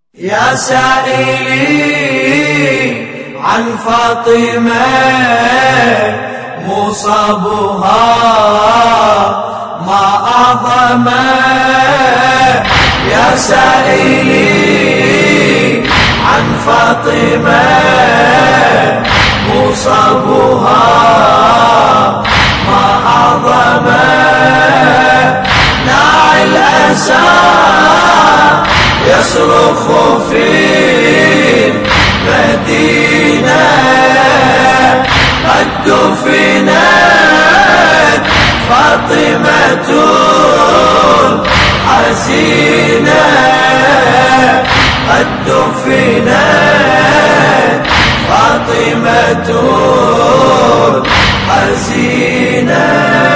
يا سائلي عن فاطمة مصابها ما أعظم. يا سائلي عن فاطمة مصابها ما أعظم. ناعي الأسى يصرخ في المدينة قد دفنت فاطمة حزينة قد دفنت فاطمة حزينة.